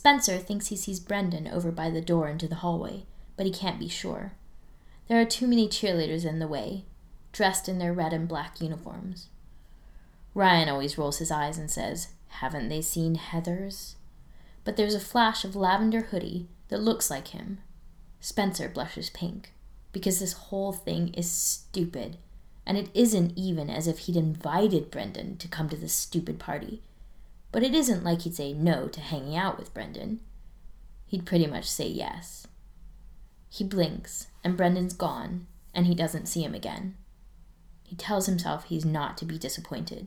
Spencer thinks he sees Brendan over by the door into the hallway, but he can't be sure. There are too many cheerleaders in the way, dressed in their red and black uniforms. Ryan always rolls his eyes and says, "Haven't they seen Heathers?" But there's a flash of lavender hoodie that looks like him. Spencer blushes pink, because this whole thing is stupid, and it isn't even as if he'd invited Brendan to come to this stupid party. But it isn't like he'd say no to hanging out with Brendan. He'd pretty much say yes. He blinks, and Brendan's gone, and he doesn't see him again. He tells himself he's not to be disappointed.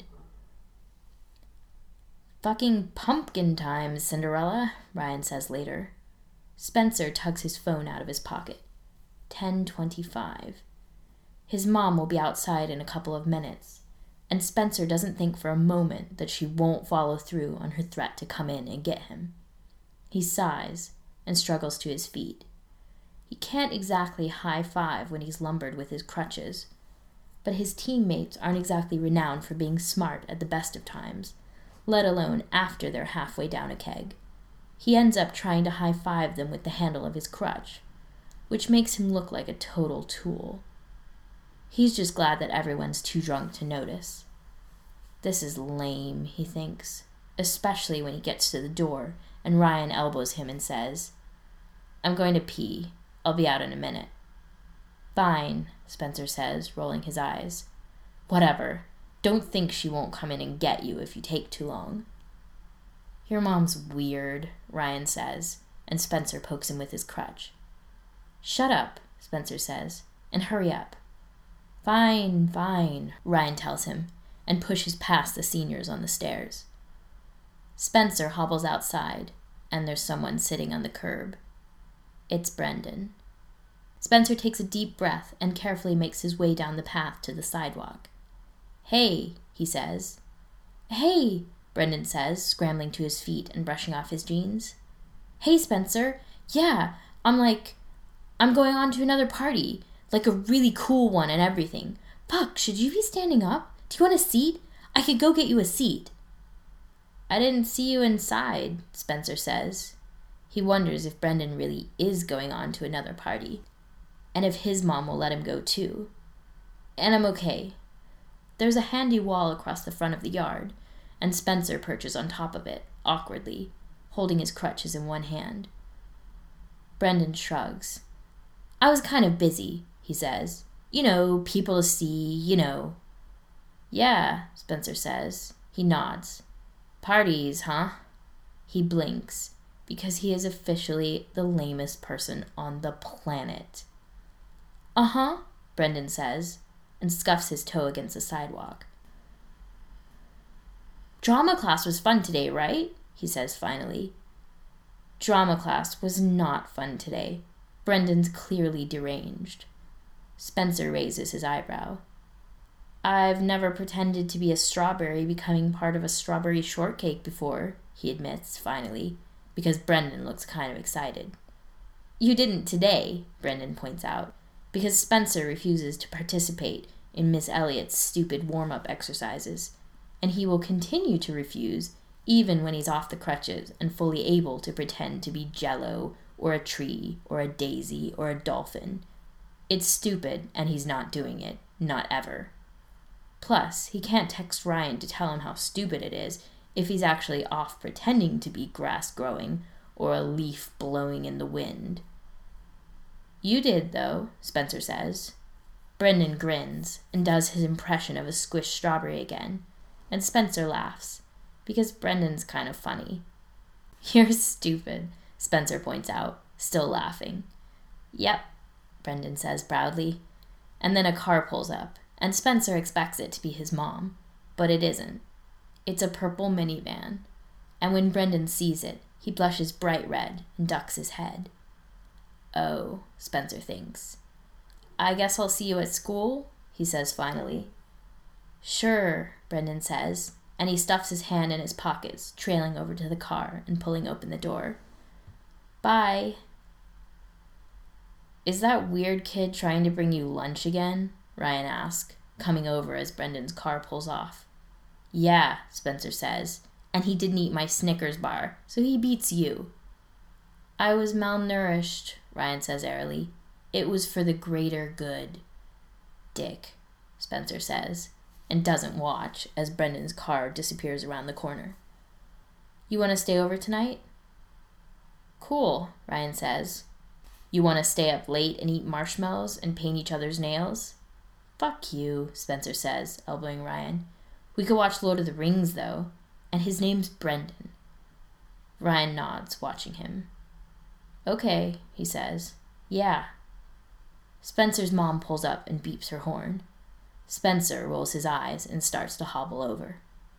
"Fucking pumpkin time, Cinderella," Ryan says later. Spencer tugs his phone out of his pocket. 10:25. His mom will be outside in a couple of minutes, and Spencer doesn't think for a moment that she won't follow through on her threat to come in and get him. He sighs and struggles to his feet. He can't exactly high-five when he's lumbered with his crutches, but his teammates aren't exactly renowned for being smart at the best of times, let alone after they're halfway down a keg. He ends up trying to high-five them with the handle of his crutch, which makes him look like a total tool. He's just glad that everyone's too drunk to notice. This is lame, he thinks, especially when he gets to the door and Ryan elbows him and says, "I'm going to pee. I'll be out in a minute." "Fine," Spencer says, rolling his eyes. "Whatever. Don't think she won't come in and get you if you take too long." "Your mom's weird," Ryan says, and Spencer pokes him with his crutch. "Shut up," Spencer says, "and hurry up." Fine, Ryan tells him, and pushes past the seniors on the stairs. Spencer hobbles outside, and there's someone sitting on the curb. It's Brendan. Spencer takes a deep breath and carefully makes his way down the path to the sidewalk. "Hey," he says. "Hey," Brendan says, scrambling to his feet and brushing off his jeans. "Hey, Spencer. Yeah, I'm going on to another party, like a really cool one and everything. Fuck, should you be standing up? Do you want a seat? I could go get you a seat." "I didn't see you inside," Spencer says. He wonders if Brendan really is going on to another party, and if his mom will let him go too. "And I'm okay." There's a handy wall across the front of the yard, and Spencer perches on top of it, awkwardly, holding his crutches in one hand. Brendan shrugs. "I was kind of busy," he says. People to see, "Yeah," Spencer says. He nods. "Parties, huh?" He blinks, because he is officially the lamest person on the planet. "Uh-huh," Brendan says, and scuffs his toe against the sidewalk. "Drama class was fun today, right?" he says finally. Drama class was not fun today. Brendan's clearly deranged. Spencer raises his eyebrow. "I've never pretended to be a strawberry becoming part of a strawberry shortcake before," he admits, finally, because Brendan looks kind of excited. "You didn't today," Brendan points out, because Spencer refuses to participate in Miss Elliott's stupid warm-up exercises, and he will continue to refuse even when he's off the crutches and fully able to pretend to be Jell-O or a tree or a daisy or a dolphin. It's stupid, and he's not doing it, not ever. Plus, he can't text Ryan to tell him how stupid it is if he's actually off pretending to be grass growing or a leaf blowing in the wind. "You did, though," Spencer says. Brendan grins and does his impression of a squished strawberry again, and Spencer laughs, because Brendan's kind of funny. "You're stupid," Spencer points out, still laughing. "Yep," Brendan says proudly, and then a car pulls up, and Spencer expects it to be his mom, but it isn't. It's a purple minivan, and when Brendan sees it, he blushes bright red and ducks his head. "Oh," Spencer thinks. "I guess I'll see you at school," he says finally. "Sure," Brendan says, and he stuffs his hand in his pockets, trailing over to the car and pulling open the door. "Bye." "Is that weird kid trying to bring you lunch again?" Ryan asks, coming over as Brendan's car pulls off. "Yeah," Spencer says, "and he didn't eat my Snickers bar, so he beats you." I was malnourished, Ryan says airily. It was for the greater good. Dick, Spencer says, and doesn't watch as Brendan's car disappears around the corner. You want to stay over tonight? Cool, Ryan says. You want to stay up late and eat marshmallows and paint each other's nails? Fuck you, Spencer says, elbowing Ryan. We could watch Lord of the Rings, though, and his name's Brendan. Ryan nods, watching him. Okay, he says. Yeah. Spencer's mom pulls up and beeps her horn. Spencer rolls his eyes and starts to hobble over.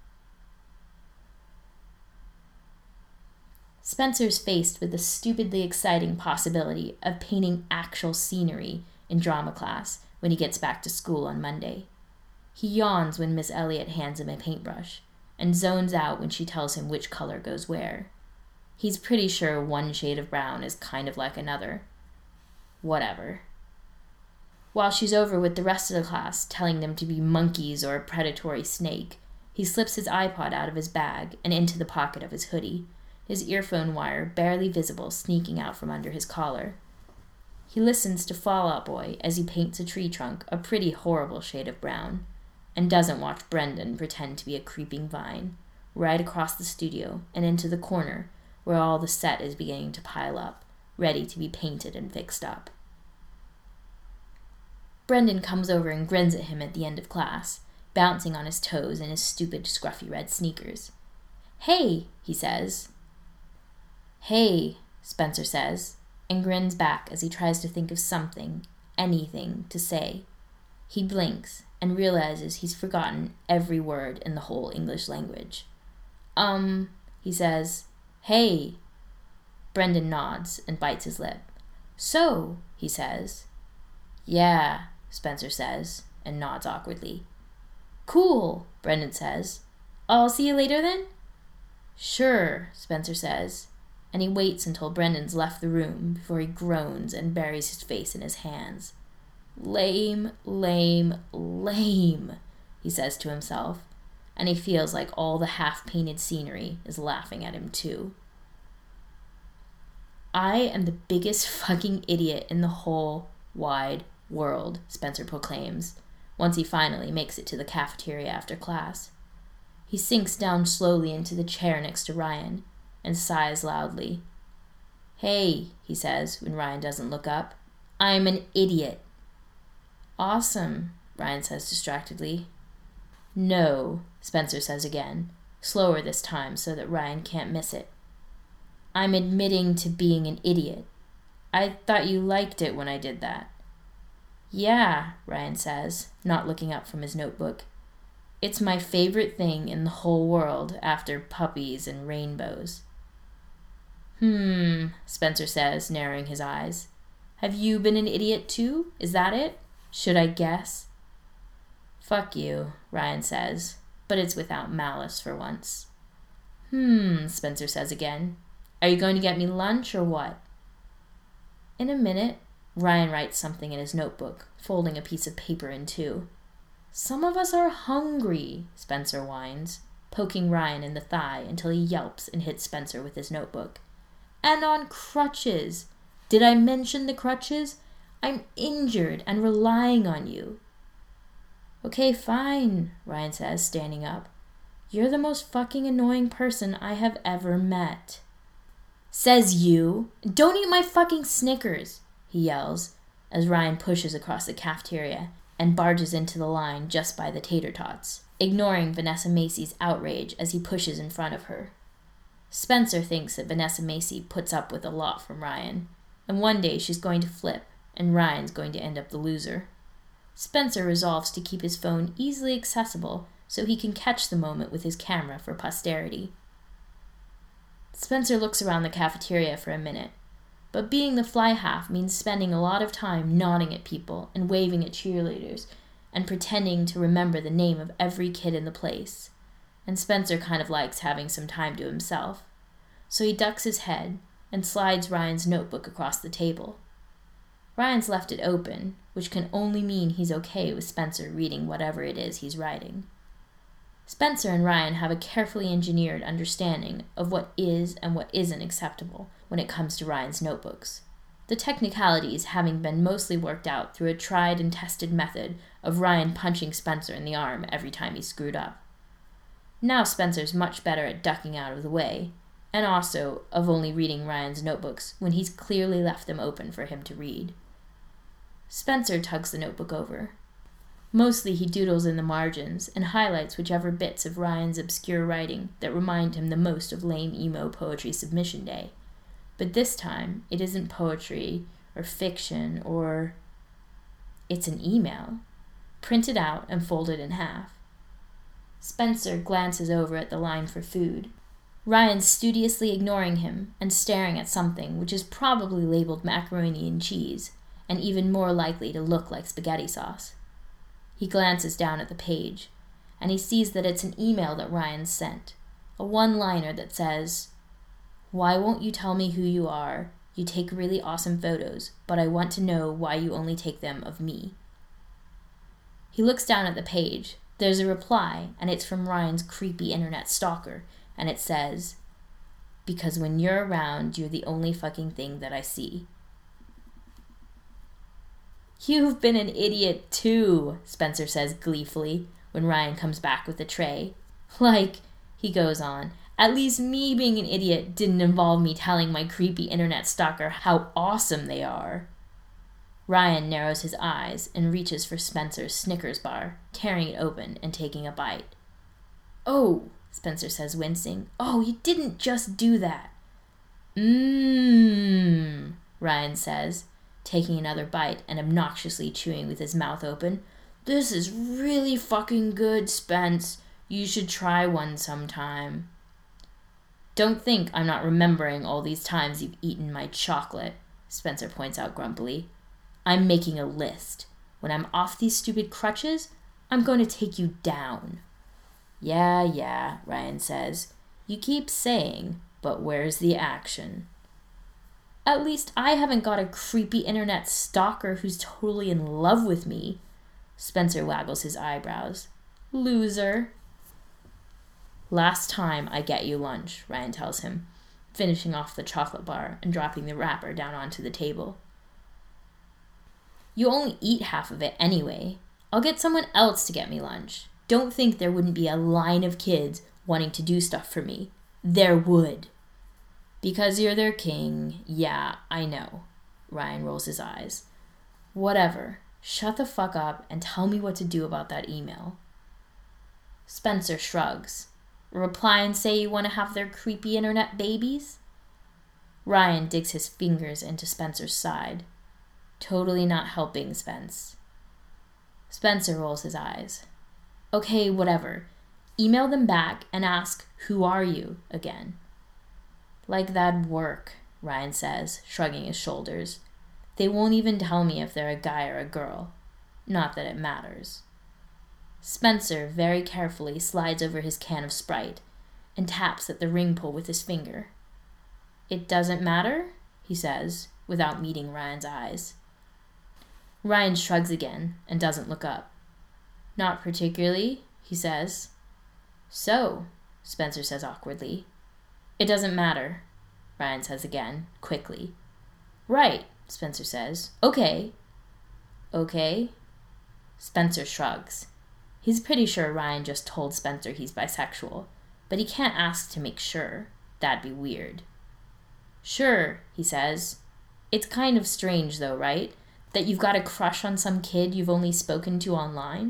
Spencer's faced with the stupidly exciting possibility of painting actual scenery in drama class when he gets back to school on Monday. He yawns when Miss Elliot hands him a paintbrush, and zones out when she tells him which color goes where. He's pretty sure one shade of brown is kind of like another. Whatever. While she's over with the rest of the class, telling them to be monkeys or a predatory snake, he slips his iPod out of his bag and into the pocket of his hoodie, his earphone wire barely visible sneaking out from under his collar. He listens to Fall Out Boy as he paints a tree trunk a pretty horrible shade of brown, and doesn't watch Brendan pretend to be a creeping vine, right across the studio and into the corner where all the set is beginning to pile up, ready to be painted and fixed up. Brendan comes over and grins at him at the end of class, bouncing on his toes in his stupid, scruffy red sneakers. Hey, he says. Hey, Spencer says, and grins back as he tries to think of something, anything, to say. He blinks and realizes he's forgotten every word in the whole English language. He says, Hey. Brendan nods and bites his lip. So, he says. Yeah, Spencer says, and nods awkwardly. Cool, Brendan says. I'll see you later then? Sure, Spencer says, and he waits until Brendan's left the room before he groans and buries his face in his hands. Lame, lame, lame, he says to himself, and he feels like all the half-painted scenery is laughing at him too. I am the biggest fucking idiot in the whole wide world, Spencer proclaims, once he finally makes it to the cafeteria after class. He sinks down slowly into the chair next to Ryan and sighs loudly. Hey, he says when Ryan doesn't look up. I'm an idiot. Awesome, Ryan says distractedly. No, Spencer says again, slower this time so that Ryan can't miss it. I'm admitting to being an idiot. I thought you liked it when I did that. Yeah, Ryan says, not looking up from his notebook. It's my favorite thing in the whole world after puppies and rainbows. Spencer says, narrowing his eyes. Have you been an idiot too? Is that it? Should I guess? Fuck you, Ryan says, but it's without malice for once. Spencer says again. Are you going to get me lunch or what? In a minute, Ryan writes something in his notebook, folding a piece of paper in two. Some of us are hungry, Spencer whines, poking Ryan in the thigh until he yelps and hits Spencer with his notebook. And on crutches. Did I mention the crutches? I'm injured and relying on you. Okay, fine, Ryan says, standing up. You're the most fucking annoying person I have ever met. Says you. Don't eat my fucking Snickers, he yells, as Ryan pushes across the cafeteria and barges into the line just by the tater tots, ignoring Vanessa Macy's outrage as he pushes in front of her. Spencer thinks that Vanessa Macy puts up with a lot from Ryan, and one day she's going to flip, and Ryan's going to end up the loser. Spencer resolves to keep his phone easily accessible so he can catch the moment with his camera for posterity. Spencer looks around the cafeteria for a minute, but being the fly half means spending a lot of time nodding at people and waving at cheerleaders and pretending to remember the name of every kid in the place. And Spencer kind of likes having some time to himself, so he ducks his head and slides Ryan's notebook across the table. Ryan's left it open, which can only mean he's okay with Spencer reading whatever it is he's writing. Spencer and Ryan have a carefully engineered understanding of what is and what isn't acceptable when it comes to Ryan's notebooks, the technicalities having been mostly worked out through a tried and tested method of Ryan punching Spencer in the arm every time he screwed up. Now Spencer's much better at ducking out of the way, and also of only reading Ryan's notebooks when he's clearly left them open for him to read. Spencer tugs the notebook over. Mostly he doodles in the margins and highlights whichever bits of Ryan's obscure writing that remind him the most of lame emo poetry submission day. But this time, it isn't poetry or fiction or... It's an email, printed out and folded in half. Spencer glances over at the line for food. Ryan's studiously ignoring him and staring at something which is probably labeled macaroni and cheese, and even more likely to look like spaghetti sauce. He glances down at the page, and he sees that it's an email that Ryan sent, a one-liner that says, "Why won't you tell me who you are? You take really awesome photos, but I want to know why you only take them of me." He looks down at the page. There's a reply, and it's from Ryan's creepy internet stalker, and it says, "Because when you're around, you're the only fucking thing that I see." "You've been an idiot too," Spencer says gleefully when Ryan comes back with the tray. "Like," he goes on, "at least me being an idiot didn't involve me telling my creepy internet stalker how awesome they are." Ryan narrows his eyes and reaches for Spencer's Snickers bar, tearing it open and taking a bite. "Oh," Spencer says, wincing. "Oh, you didn't just do that." Ryan says, taking another bite and obnoxiously chewing with his mouth open. "This is really fucking good, Spence. You should try one sometime." "Don't think I'm not remembering all these times you've eaten my chocolate," Spencer points out grumpily. "I'm making a list. When I'm off these stupid crutches, I'm going to take you down." Yeah, Ryan says. "You keep saying, but where's the action?" "At least I haven't got a creepy internet stalker who's totally in love with me." Spencer waggles his eyebrows. "Loser." "Last time I get you lunch," Ryan tells him, finishing off the chocolate bar and dropping the wrapper down onto the table. "You only eat half of it anyway. I'll get someone else to get me lunch. Don't think there wouldn't be a line of kids wanting to do stuff for me. There would." "Because you're their king. Yeah, I know." Ryan rolls his eyes. "Whatever. Shut the fuck up and tell me what to do about that email." Spencer shrugs. "Reply and say you want to have their creepy internet babies?" Ryan digs his fingers into Spencer's side. "Totally not helping, Spence." Spencer rolls his eyes. "Okay, whatever. Email them back and ask, 'Who are you?' again." "Like that'd work," Ryan says, shrugging his shoulders. "They won't even tell me if they're a guy or a girl. Not that it matters." Spencer very carefully slides over his can of Sprite and taps at the ring pull with his finger. "It doesn't matter?" he says, without meeting Ryan's eyes. Ryan shrugs again and doesn't look up. "Not particularly," he says. "So," Spencer says awkwardly. "It doesn't matter," Ryan says again, quickly. "Right," Spencer says. "Okay." "Okay?" Spencer shrugs. He's pretty sure Ryan just told Spencer he's bisexual, but he can't ask to make sure. That'd be weird. "Sure," he says. "It's kind of strange though, right? That you've got a crush on some kid you've only spoken to online?"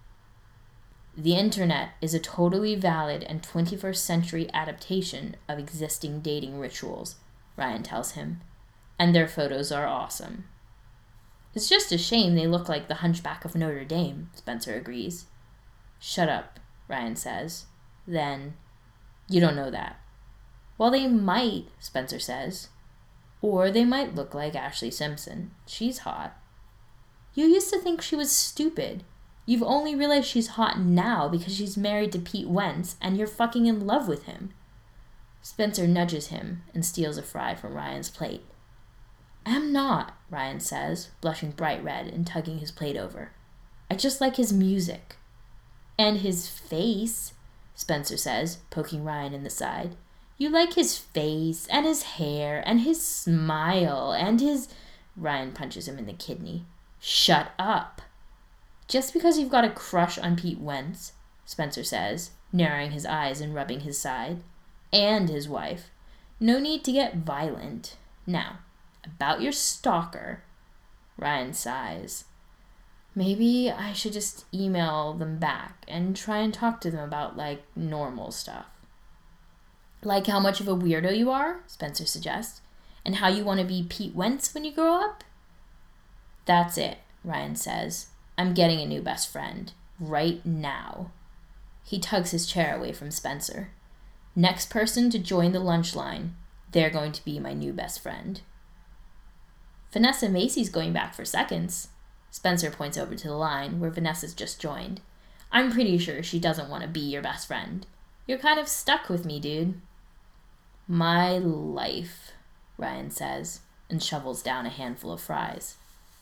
"The internet is a totally valid and 21st century adaptation of existing dating rituals," Ryan tells him. "And their photos are awesome." "It's just a shame they look like the Hunchback of Notre Dame," Spencer agrees. "Shut up," Ryan says. Then, "You don't know that." "Well, they might," Spencer says. "Or they might look like Ashley Simpson. She's hot." "You used to think she was stupid. You've only realized she's hot now because she's married to Pete Wentz and you're fucking in love with him." Spencer nudges him and steals a fry from Ryan's plate. "I'm not," Ryan says, blushing bright red and tugging his plate over. "I just like his music." "And his face," Spencer says, poking Ryan in the side. You like his face and his hair and his smile and his... Ryan punches him in the kidney. Shut up. Just because you've got a crush on Pete Wentz, Spencer says, narrowing his eyes and rubbing his side, and his wife. No need to get violent. Now, about your stalker. Ryan sighs. Maybe I should just email them back and try and talk to them about, normal stuff. Like how much of a weirdo you are, Spencer suggests, and how you want to be Pete Wentz when you grow up? That's it, Ryan says. I'm getting a new best friend. Right now. He tugs his chair away from Spencer. Next person to join the lunch line, they're going to be my new best friend. Vanessa Macy's going back for seconds. Spencer points over to the line where Vanessa's just joined. I'm pretty sure she doesn't want to be your best friend. You're kind of stuck with me, dude. My life, Ryan says, and shovels down a handful of fries.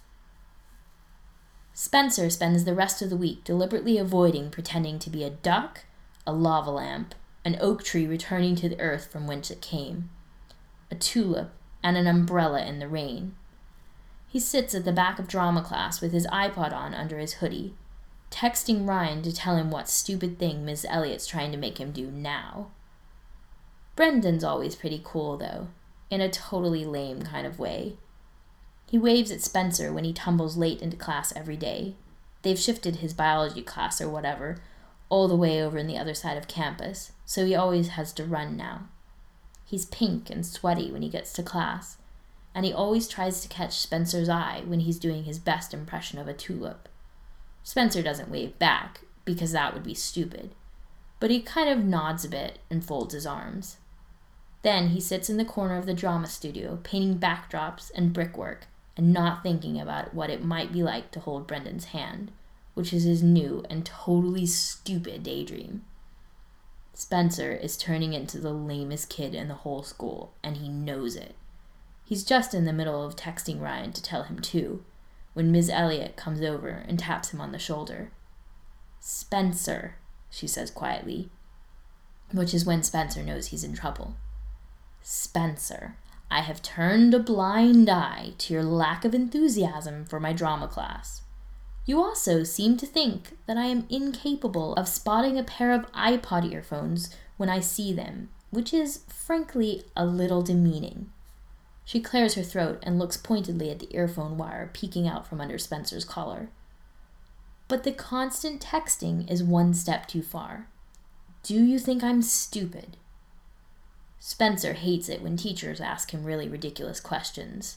Spencer spends the rest of the week deliberately avoiding pretending to be a duck, a lava lamp, an oak tree returning to the earth from whence it came, a tulip, and an umbrella in the rain. He sits at the back of drama class with his iPod on under his hoodie, texting Ryan to tell him what stupid thing Ms. Elliott's trying to make him do now. Brendan's always pretty cool, though, in a totally lame kind of way. He waves at Spencer when he tumbles late into class every day. They've shifted his biology class or whatever all the way over in the other side of campus, so he always has to run now. He's pink and sweaty when he gets to class, and he always tries to catch Spencer's eye when he's doing his best impression of a tulip. Spencer doesn't wave back, because that would be stupid, but he kind of nods a bit and folds his arms. Then he sits in the corner of the drama studio, painting backdrops and brickwork, and not thinking about what it might be like to hold Brendan's hand, which is his new and totally stupid daydream. Spencer is turning into the lamest kid in the whole school, and he knows it. He's just in the middle of texting Ryan to tell him too, when Ms. Elliott comes over and taps him on the shoulder. Spencer, she says quietly, which is when Spencer knows he's in trouble. Spencer, I have turned a blind eye to your lack of enthusiasm for my drama class. You also seem to think that I am incapable of spotting a pair of iPod earphones when I see them, which is, frankly, a little demeaning. She clears her throat and looks pointedly at the earphone wire peeking out from under Spencer's collar. But the constant texting is one step too far. Do you think I'm stupid? Spencer hates it when teachers ask him really ridiculous questions.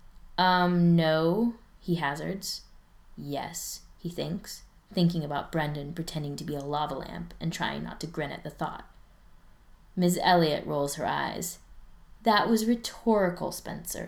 No, he hazards. Yes, he thinks, thinking about Brendan pretending to be a lava lamp and trying not to grin at the thought. Ms. Elliott rolls her eyes. That was rhetorical, Spencer.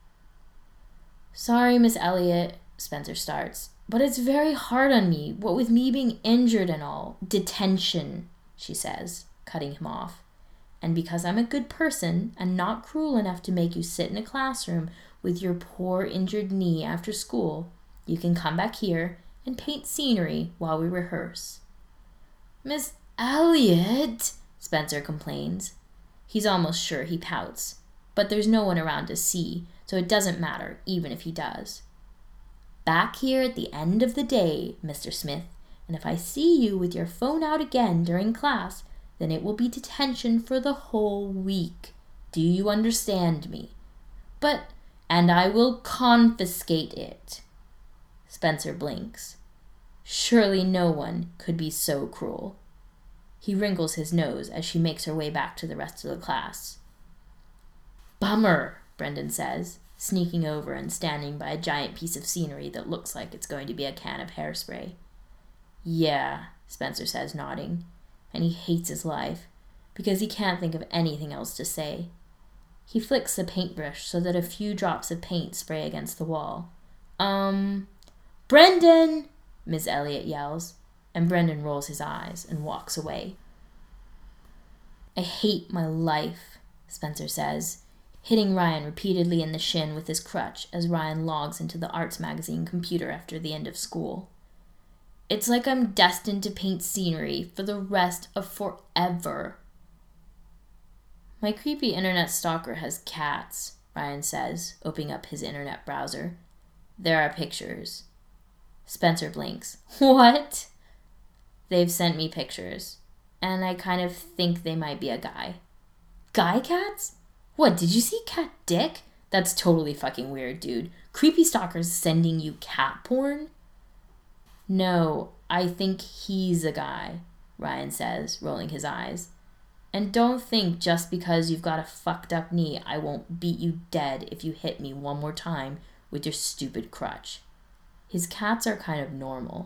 Sorry, Miss Elliott, Spencer starts, but it's very hard on me, what with me being injured and all. Detention, she says, cutting him off. And because I'm a good person and not cruel enough to make you sit in a classroom with your poor injured knee after school, you can come back here and paint scenery while we rehearse. Miss Elliott, Spencer complains. He's almost sure he pouts, but there's no one around to see, so it doesn't matter, even if he does. Back here at the end of the day, Mr. Smith, and if I see you with your phone out again during class, then it will be detention for the whole week. Do you understand me? And I will confiscate it. Spencer blinks. Surely no one could be so cruel. He wrinkles his nose as she makes her way back to the rest of the class. Bummer, Brendan says, sneaking over and standing by a giant piece of scenery that looks like it's going to be a can of hairspray. Yeah, Spencer says, nodding, and he hates his life because he can't think of anything else to say. He flicks the paintbrush so that a few drops of paint spray against the wall. Brendan! Miss Elliott yells, and Brendan rolls his eyes and walks away. I hate my life, Spencer says, hitting Ryan repeatedly in the shin with his crutch as Ryan logs into the Arts Magazine computer after the end of school. It's like I'm destined to paint scenery for the rest of forever. My creepy internet stalker has cats, Ryan says, opening up his internet browser. There are pictures. Spencer blinks. What? They've sent me pictures, and I kind of think they might be a guy. Guy cats? What, did you see cat dick? That's totally fucking weird, dude. Creepy stalkers sending you cat porn? No, I think he's a guy, Ryan says, rolling his eyes. And don't think just because you've got a fucked up knee, I won't beat you dead if you hit me one more time with your stupid crutch. His cats are kind of normal.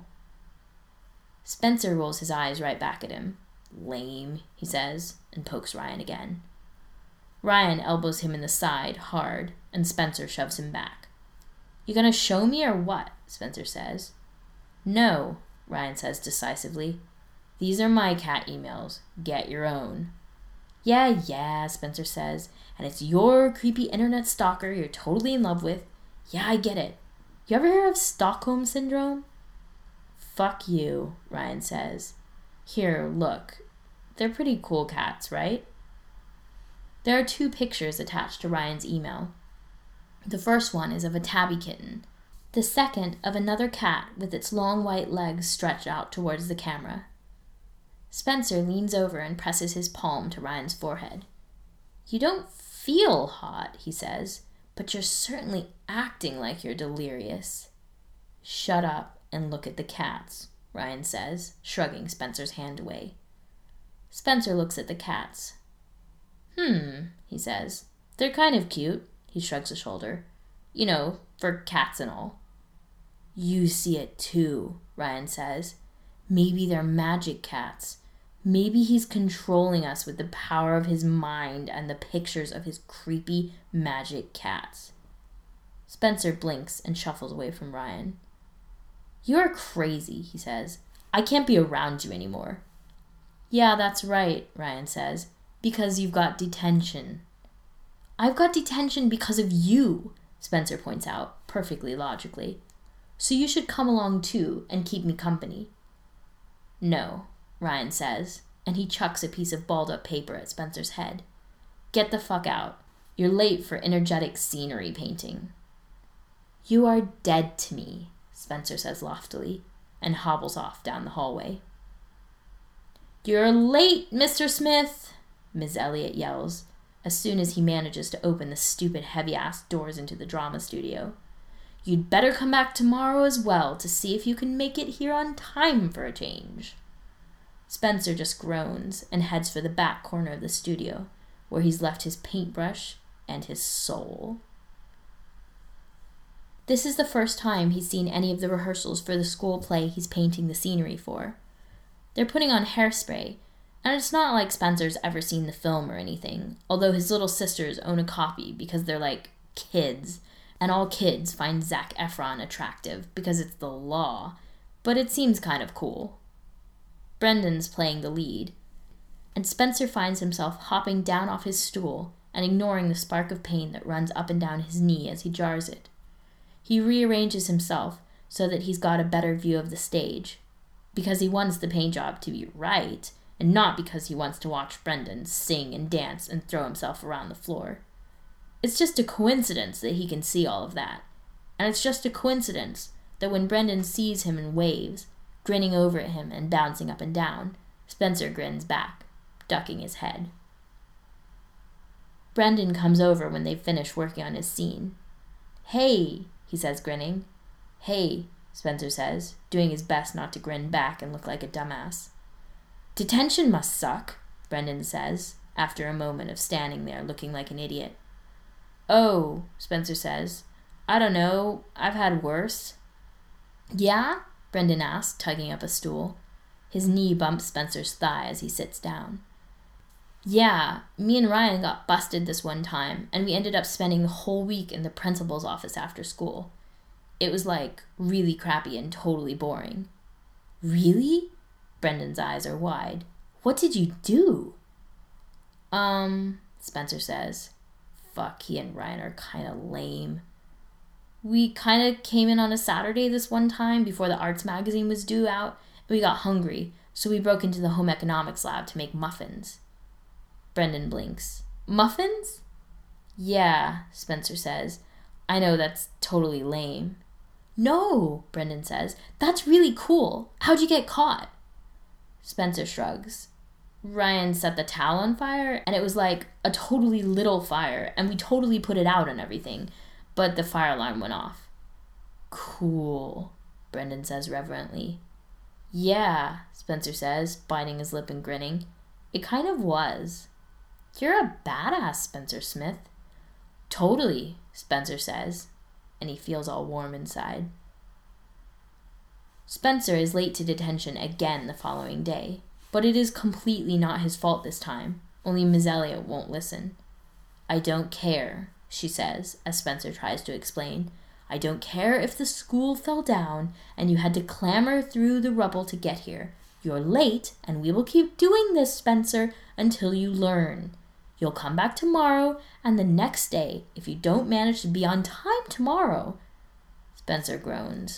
Spencer rolls his eyes right back at him. Lame, he says, and pokes Ryan again. Ryan elbows him in the side hard, and Spencer shoves him back. You gonna show me or what? Spencer says. No, Ryan says decisively. These are my cat emails. Get your own. Yeah, Spencer says. And it's your creepy internet stalker you're totally in love with. Yeah, I get it. You ever hear of Stockholm Syndrome? Fuck you, Ryan says. Here, look. They're pretty cool cats, right? There are 2 pictures attached to Ryan's email. The first one is of a tabby kitten. The second of another cat with its long white legs stretched out towards the camera. Spencer leans over and presses his palm to Ryan's forehead. You don't feel hot, he says, but you're certainly acting like you're delirious. Shut up and look at the cats, Ryan says, shrugging Spencer's hand away. Spencer looks at the cats. He says. They're kind of cute, he shrugs a shoulder. You know, for cats and all. You see it too, Ryan says. Maybe they're magic cats. Maybe he's controlling us with the power of his mind and the pictures of his creepy magic cats. Spencer blinks and shuffles away from Ryan. You're crazy, he says. I can't be around you anymore. Yeah, that's right, Ryan says, because you've got detention. I've got detention because of you, Spencer points out, perfectly logically. So you should come along too and keep me company. No, Ryan says, and he chucks a piece of balled up paper at Spencer's head. Get the fuck out. You're late for energetic scenery painting. You are dead to me, Spencer says loftily, and hobbles off down the hallway. You're late, Mr. Smith, Ms. Elliot yells, as soon as he manages to open the stupid heavy-ass doors into the drama studio. You'd better come back tomorrow as well to see if you can make it here on time for a change. Spencer just groans and heads for the back corner of the studio, where he's left his paintbrush and his soul. This is the first time he's seen any of the rehearsals for the school play he's painting the scenery for. They're putting on Hairspray, and it's not like Spencer's ever seen the film or anything, although his little sisters own a copy because they're like kids, and all kids find Zac Efron attractive because it's the law, but it seems kind of cool. Brendan's playing the lead, and Spencer finds himself hopping down off his stool and ignoring the spark of pain that runs up and down his knee as he jars it. He rearranges himself so that he's got a better view of the stage, because he wants the paint job to be right, and not because he wants to watch Brendan sing and dance and throw himself around the floor. It's just a coincidence that he can see all of that, and it's just a coincidence that when Brendan sees him and waves, grinning over at him and bouncing up and down, Spencer grins back, ducking his head. Brendan comes over when they've finished working on his scene. Hey, he says, grinning. Hey, Spencer says, doing his best not to grin back and look like a dumbass. Detention must suck, Brendan says, after a moment of standing there looking like an idiot. Oh, Spencer says, I don't know, I've had worse. Yeah? Brendan asks, tugging up a stool. His knee bumps Spencer's thigh as he sits down. Yeah, me and Ryan got busted this one time, and we ended up spending the whole week in the principal's office after school. It was, really crappy and totally boring. Really? Brendan's eyes are wide. What did you do? Spencer says. Fuck, he and Ryan are kind of lame. We kind of came in on a Saturday this one time before the arts magazine was due out, and we got hungry, so we broke into the home economics lab to make muffins. Brendan blinks. Muffins? Yeah, Spencer says. I know that's totally lame. No, Brendan says. That's really cool. How'd you get caught? Spencer shrugs. Ryan set the towel on fire, and it was like a totally little fire, and we totally put it out and everything, but the fire alarm went off. Cool, Brendan says reverently. Yeah, Spencer says, biting his lip and grinning. It kind of was. You're a badass, Spencer Smith. Totally, Spencer says, and he feels all warm inside. Spencer is late to detention again the following day, but it is completely not his fault this time, only Miss Elliot won't listen. I don't care, she says, as Spencer tries to explain. I don't care if the school fell down and you had to clamber through the rubble to get here. You're late, and we will keep doing this, Spencer, until you learn. You'll come back tomorrow and the next day if you don't manage to be on time tomorrow. Spencer groans.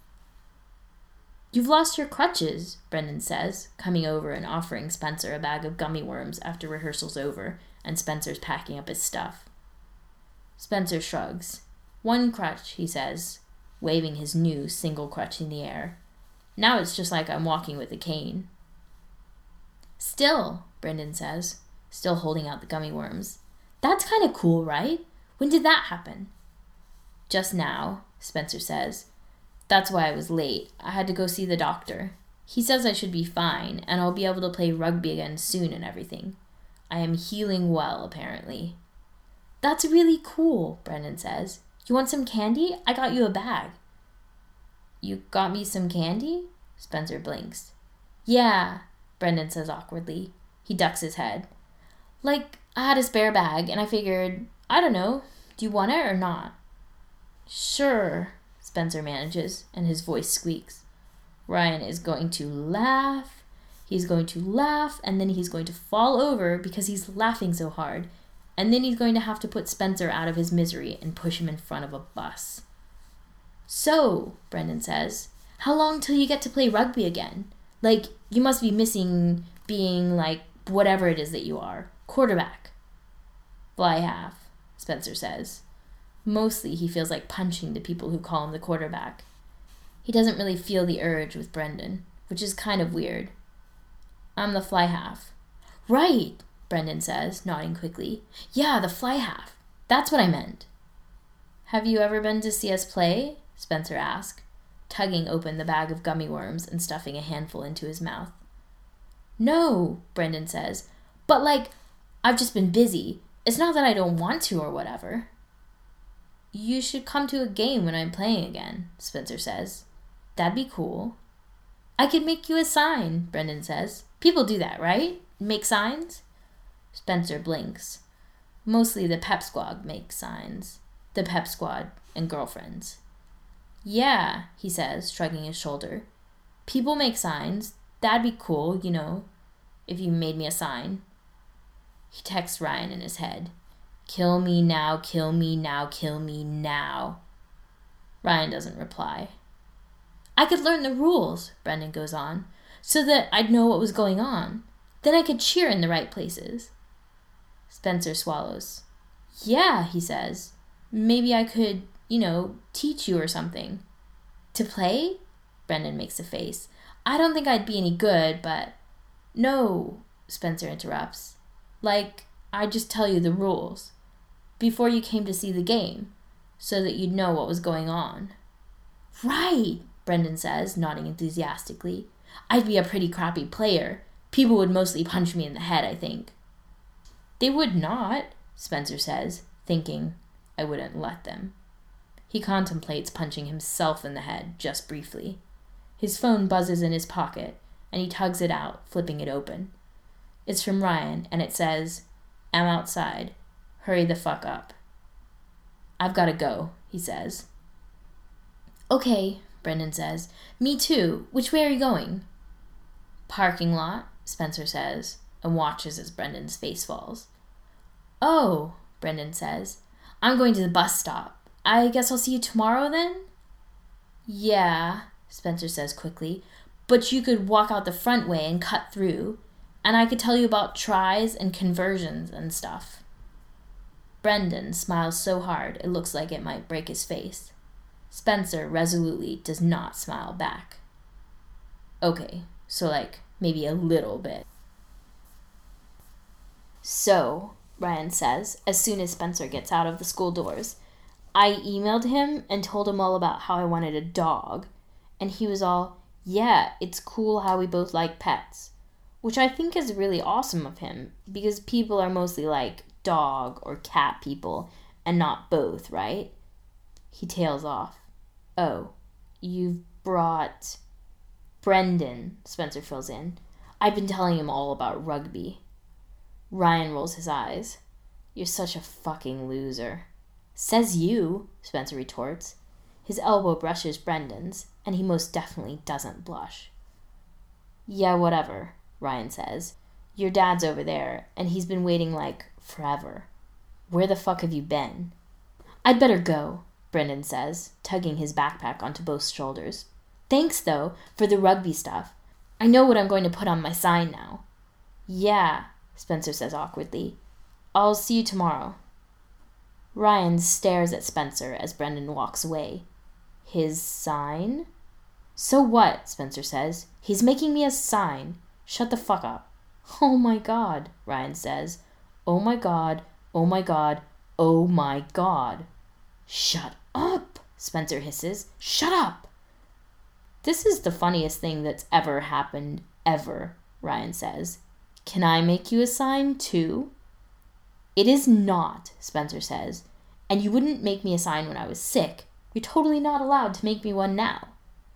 You've lost your crutches, Brendan says, coming over and offering Spencer a bag of gummy worms after rehearsal's over and Spencer's packing up his stuff. Spencer shrugs. One crutch, he says, waving his new single crutch in the air. Now it's just like I'm walking with a cane. Still, Brendan says, still holding out the gummy worms. That's kind of cool, right? When did that happen? Just now, Spencer says. That's why I was late. I had to go see the doctor. He says I should be fine, and I'll be able to play rugby again soon and everything. I am healing well, apparently. That's really cool, Brendan says. You want some candy? I got you a bag. You got me some candy? Spencer blinks. Yeah, Brendan says awkwardly. He ducks his head. Like, I had a spare bag, and I figured, I don't know, do you want it or not? Sure, Spencer manages, and his voice squeaks. Ryan is going to laugh. He's going to laugh, and then he's going to fall over because he's laughing so hard. And then he's going to have to put Spencer out of his misery and push him in front of a bus. So, Brendan says, how long till you get to play rugby again? Like, you must be missing being, like, whatever it is that you are. Quarterback. Fly half, Spencer says. Mostly he feels like punching the people who call him the quarterback. He doesn't really feel the urge with Brendan, which is kind of weird. I'm the fly half. Right, Brendan says, nodding quickly. Yeah, the fly half. That's what I meant. Have you ever been to see us play? Spencer asked, tugging open the bag of gummy worms and stuffing a handful into his mouth. No, Brendan says, but like, I've just been busy. It's not that I don't want to or whatever. You should come to a game when I'm playing again, Spencer says. That'd be cool. I could make you a sign, Brendan says. People do that, right? Make signs? Spencer blinks. Mostly the pep squad makes signs. The pep squad and girlfriends. Yeah, he says, shrugging his shoulder. People make signs. That'd be cool, you know, if you made me a sign. He texts Ryan in his head. Kill me now, kill me now, kill me now. Ryan doesn't reply. I could learn the rules, Brendan goes on, so that I'd know what was going on. Then I could cheer in the right places. Spencer swallows. Yeah, he says. Maybe I could, teach you or something. To play? Brendan makes a face. I don't think I'd be any good, but... No, Spencer interrupts. Like, I'd just tell you the rules. Before you came to see the game, so that you'd know what was going on. Right, Brendan says, nodding enthusiastically. I'd be a pretty crappy player. People would mostly punch me in the head, I think. They would not, Spencer says, thinking, I wouldn't let them. He contemplates punching himself in the head, just briefly. His phone buzzes in his pocket, and he tugs it out, flipping it open. It's from Ryan, and it says, I'm outside. Hurry the fuck up. I've gotta go, he says. Okay, Brendan says. Me too. Which way are you going? Parking lot, Spencer says, and watches as Brendan's face falls. Oh, Brendan says. I'm going to the bus stop. I guess I'll see you tomorrow then? Yeah, Spencer says quickly, but you could walk out the front way and cut through, and I could tell you about tries and conversions and stuff. Brendan smiles so hard it looks like it might break his face. Spencer resolutely does not smile back. Okay, so maybe a little bit. So, Ryan says, as soon as Spencer gets out of the school doors, I emailed him and told him all about how I wanted a dog. And he was all, yeah, it's cool how we both like pets. Which I think is really awesome of him, because people are mostly dog or cat people, and not both, right? He tails off. Oh, you've brought... Brendan, Spencer fills in. I've been telling him all about rugby. Ryan rolls his eyes. You're such a fucking loser. Says you, Spencer retorts. His elbow brushes Brendan's, and he most definitely doesn't blush. Yeah, whatever, Ryan says. Your dad's over there, and he's been waiting forever. Where the fuck have you been? I'd better go, Brendan says, tugging his backpack onto both shoulders. Thanks, though, for the rugby stuff. I know what I'm going to put on my sign now. Yeah, Spencer says awkwardly. I'll see you tomorrow. Ryan stares at Spencer as Brendan walks away. His sign? So what, Spencer says. He's making me a sign. Shut the fuck up. Oh my god, Ryan says. Oh my god, oh my god, oh my god. Shut up, Spencer hisses. Shut up. This is the funniest thing that's ever happened, ever, Ryan says. Can I make you a sign, too? It is not, Spencer says. And you wouldn't make me a sign when I was sick. You're totally not allowed to make me one now.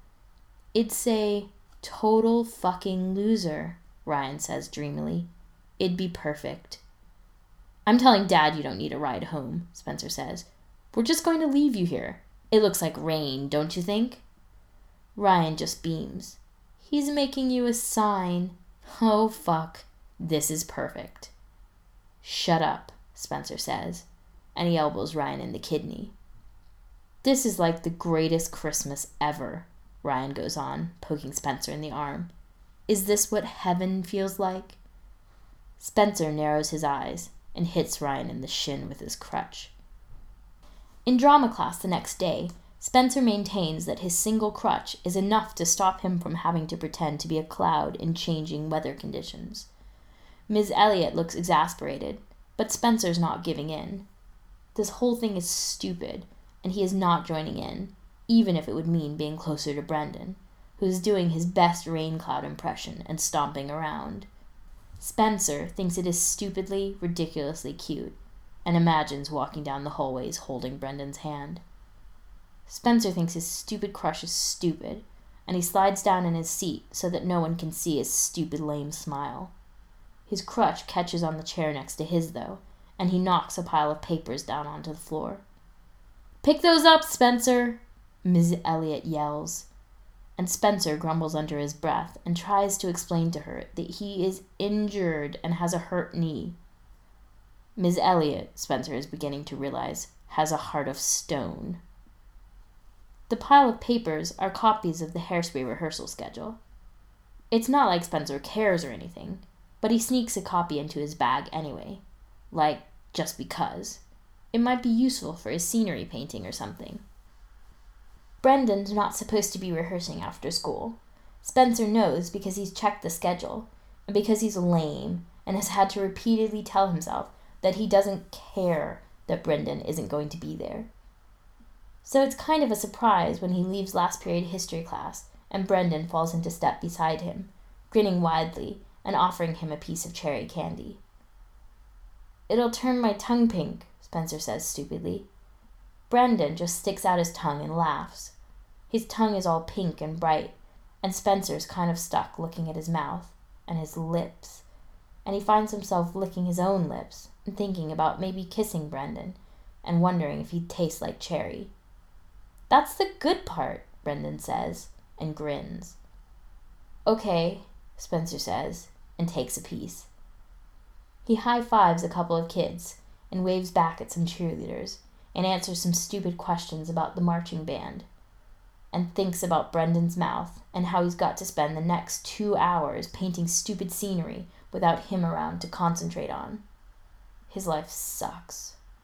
It's a total fucking loser, Ryan says dreamily. It'd be perfect. I'm telling Dad you don't need a ride home, Spencer says. We're just going to leave you here. It looks like rain, don't you think? Ryan just beams. He's making you a sign. Oh, fuck. This is perfect. Shut up, Spencer says, and he elbows Ryan in the kidney. This is like the greatest Christmas ever, Ryan goes on, poking Spencer in the arm. Is this what heaven feels like? Spencer narrows his eyes and hits Ryan in the shin with his crutch. In drama class the next day, Spencer maintains that his single crutch is enough to stop him from having to pretend to be a cloud in changing weather conditions. Ms. Elliot looks exasperated, but Spencer's not giving in. This whole thing is stupid, and he is not joining in, even if it would mean being closer to Brendan, who is doing his best rain cloud impression and stomping around. Spencer thinks it is stupidly, ridiculously cute, and imagines walking down the hallways holding Brendan's hand. Spencer thinks his stupid crush is stupid, and he slides down in his seat so that no one can see his stupid, lame smile. His crutch catches on the chair next to his, though, and he knocks a pile of papers down onto the floor. Pick those up, Spencer, Ms. Elliot yells, and Spencer grumbles under his breath and tries to explain to her that he is injured and has a hurt knee. Ms. Elliot, Spencer is beginning to realize, has a heart of stone. The pile of papers are copies of the Hairspray rehearsal schedule. It's not like Spencer cares or anything, but he sneaks a copy into his bag anyway. Just because. It might be useful for his scenery painting or something. Brendan's not supposed to be rehearsing after school. Spencer knows because he's checked the schedule, and because he's lame and has had to repeatedly tell himself that he doesn't care that Brendan isn't going to be there. So it's kind of a surprise when he leaves last period history class and Brendan falls into step beside him, grinning widely and offering him a piece of cherry candy. It'll turn my tongue pink, Spencer says stupidly. Brendan just sticks out his tongue and laughs. His tongue is all pink and bright, and Spencer's kind of stuck looking at his mouth and his lips, and he finds himself licking his own lips and thinking about maybe kissing Brendan and wondering if he'd taste like cherry. That's the good part, Brendan says, and grins. Okay, Spencer says, and takes a piece. He high-fives a couple of kids and waves back at some cheerleaders and answers some stupid questions about the marching band and thinks about Brendan's mouth and how he's got to spend the next 2 hours painting stupid scenery without him around to concentrate on. His life sucks.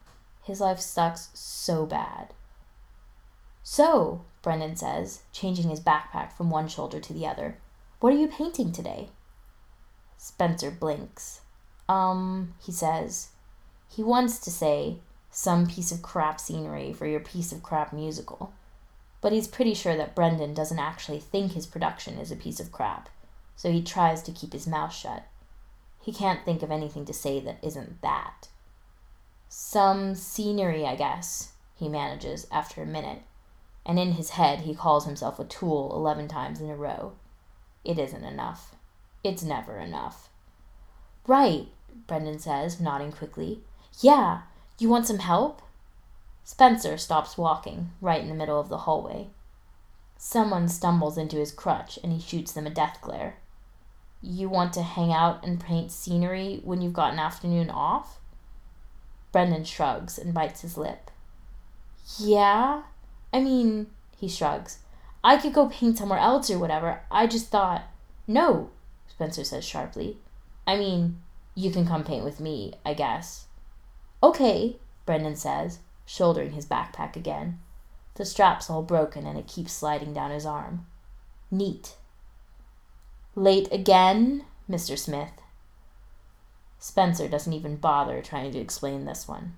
His life sucks so bad. So, Brendan says, changing his backpack from one shoulder to the other, what are you painting today? Spencer blinks. He says. He wants to say, some piece of crap scenery for your piece of crap musical. But he's pretty sure that Brendan doesn't actually think his production is a piece of crap, so he tries to keep his mouth shut. He can't think of anything to say that isn't that. Some scenery, I guess, he manages after a minute, and in his head he calls himself a tool 11 times in a row. It isn't enough. It's never enough. Right, Brendan says, nodding quickly. Yeah, you want some help? Spencer stops walking, right in the middle of the hallway. Someone stumbles into his crutch and he shoots them a death glare. You want to hang out and paint scenery when you've got an afternoon off? Brendan shrugs and bites his lip. Yeah? I mean, he shrugs. I could go paint somewhere else or whatever. I just thought... No, Spencer says sharply. I mean, you can come paint with me, I guess. Okay, Brendan says, shouldering his backpack again. The strap's all broken and it keeps sliding down his arm. Neat. Late again, Mr. Smith? Spencer doesn't even bother trying to explain this one.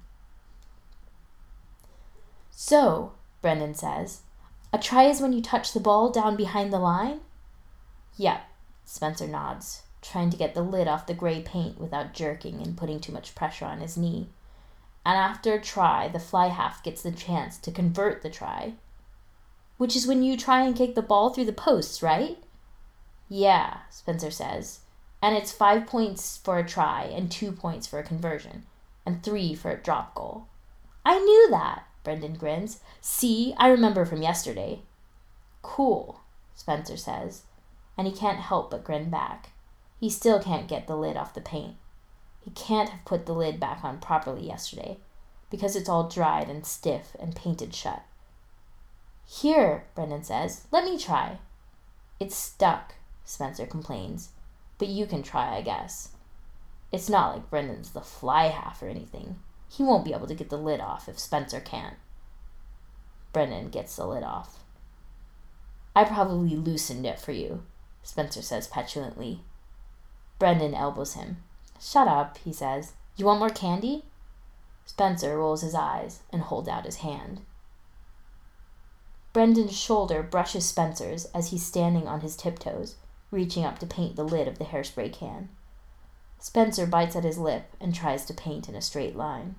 So, Brendan says, a try is when you touch the ball down behind the line? Yep, Spencer nods, trying to get the lid off the gray paint without jerking and putting too much pressure on his knee. And after a try, the fly half gets the chance to convert the try. Which is when you try and kick the ball through the posts, right? Yeah, Spencer says. And it's 5 points for a try and 2 points for a conversion, and 3 for a drop goal. I knew that, Brendan grins. See, I remember from yesterday. Cool, Spencer says, and he can't help but grin back. He still can't get the lid off the paint. He can't have put the lid back on properly yesterday, because it's all dried and stiff and painted shut. Here, Brendan says, let me try. It's stuck, Spencer complains, but you can try, I guess. It's not like Brendan's the fly half or anything. He won't be able to get the lid off if Spencer can't. Brendan gets the lid off. I probably loosened it for you, Spencer says petulantly. Brendan elbows him. Shut up, he says. You want more candy? Spencer rolls his eyes and holds out his hand. Brendan's shoulder brushes Spencer's as he's standing on his tiptoes, reaching up to paint the lid of the hairspray can. Spencer bites at his lip and tries to paint in a straight line.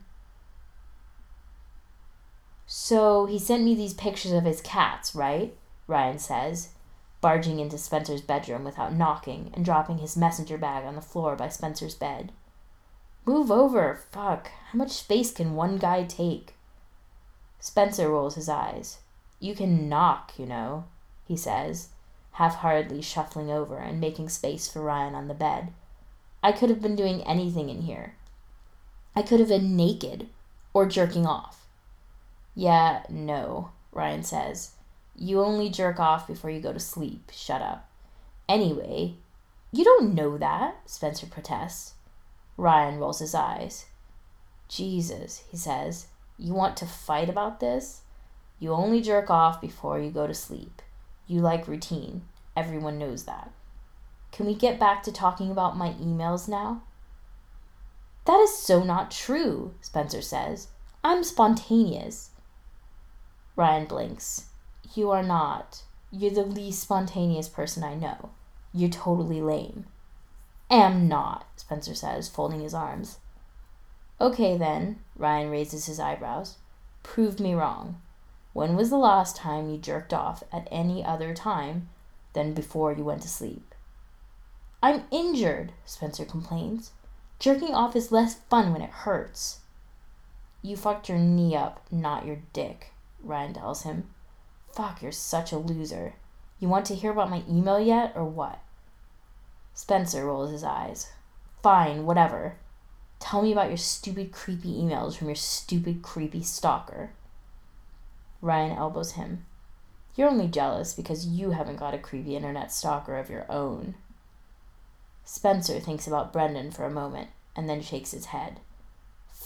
So he sent me these pictures of his cats, right? Ryan says, barging into Spencer's bedroom without knocking and dropping his messenger bag on the floor by Spencer's bed. Move over, fuck. How much space can one guy take? Spencer rolls his eyes. You can knock, you know, he says, half-heartedly shuffling over and making space for Ryan on the bed. I could have been doing anything in here. I could have been naked or jerking off. Yeah, no, Ryan says. You only jerk off before you go to sleep. Shut up. Anyway, you don't know that, Spencer protests. Ryan rolls his eyes. Jesus, he says. You want to fight about this? You only jerk off before you go to sleep. You like routine. Everyone knows that. Can we get back to talking about my emails now? That is so not true, Spencer says. I'm spontaneous. Ryan blinks. You are not. You're the least spontaneous person I know. You're totally lame. Am not, Spencer says, folding his arms. Okay then, Ryan raises his eyebrows. Prove me wrong. When was the last time you jerked off at any other time than before you went to sleep? I'm injured, Spencer complains. Jerking off is less fun when it hurts. You fucked your knee up, not your dick, Ryan tells him. Fuck, you're such a loser. You want to hear about my email yet, or what? Spencer rolls his eyes. Fine, whatever. Tell me about your stupid, creepy emails from your stupid, creepy stalker. Ryan elbows him. You're only jealous because you haven't got a creepy internet stalker of your own. Spencer thinks about Brendan for a moment and then shakes his head.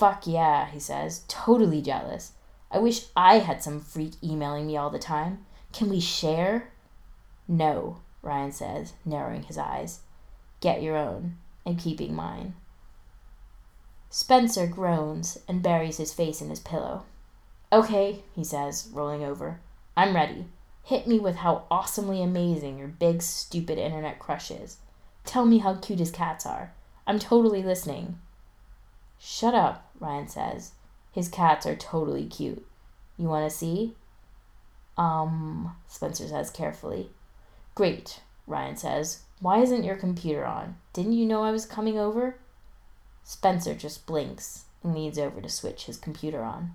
Fuck yeah, he says, totally jealous. I wish I had some freak emailing me all the time. Can we share? No, Ryan says, narrowing his eyes. Get your own, and keeping mine. Spencer groans and buries his face in his pillow. Okay, he says, rolling over. I'm ready. Hit me with how awesomely amazing your big, stupid internet crush is. Tell me how cute his cats are. I'm totally listening. Shut up, Ryan says. His cats are totally cute. You want to see? Spencer says carefully. Great, Ryan says. Why isn't your computer on? Didn't you know I was coming over? Spencer just blinks and leans over to switch his computer on.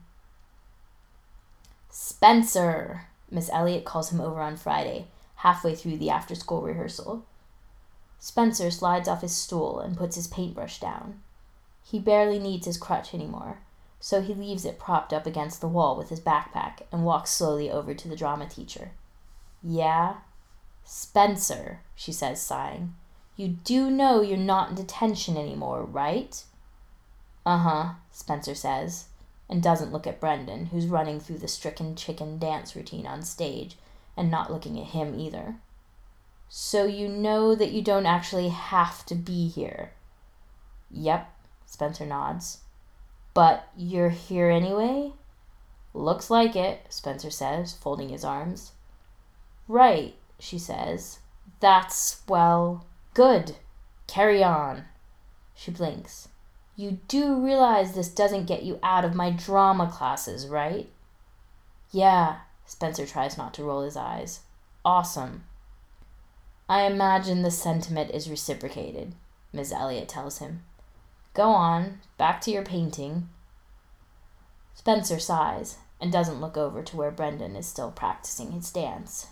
Spencer! Miss Elliot calls him over on Friday, halfway through the after-school rehearsal. Spencer slides off his stool and puts his paintbrush down. He barely needs his crutch anymore, so he leaves it propped up against the wall with his backpack and walks slowly over to the drama teacher. Yeah? Spencer, she says, sighing. You do know you're not in detention anymore, right? Uh-huh, Spencer says, and doesn't look at Brendan, who's running through the stricken chicken dance routine on stage and not looking at him either. So you know that you don't actually have to be here? Yep, Spencer nods. But you're here anyway? Looks like it, Spencer says, folding his arms. Right, she says. That's, well, good. Carry on. She blinks. You do realize this doesn't get you out of my drama classes, right? Yeah, Spencer tries not to roll his eyes. Awesome. I imagine the sentiment is reciprocated, Ms. Elliot tells him. Go on, back to your painting. Spencer sighs and doesn't look over to where Brendan is still practicing his dance.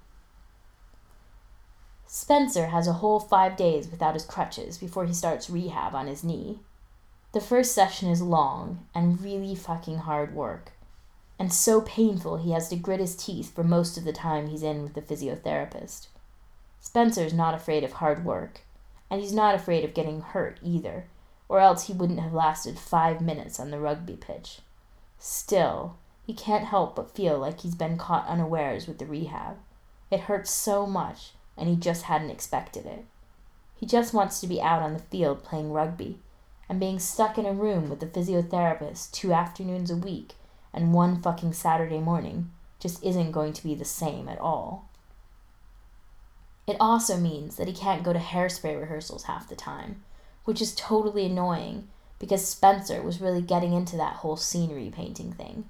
Spencer has a whole 5 days without his crutches before he starts rehab on his knee. The first session is long and really fucking hard work, and so painful he has to grit his teeth for most of the time he's in with the physiotherapist. Spencer's not afraid of hard work, and he's not afraid of getting hurt either, or else he wouldn't have lasted 5 minutes on the rugby pitch. Still, he can't help but feel like he's been caught unawares with the rehab. It hurts so much, and he just hadn't expected it. He just wants to be out on the field playing rugby, and being stuck in a room with the physiotherapist 2 afternoons a week and 1 fucking Saturday morning just isn't going to be the same at all. It also means that he can't go to hairspray rehearsals half the time, which is totally annoying because Spencer was really getting into that whole scenery painting thing.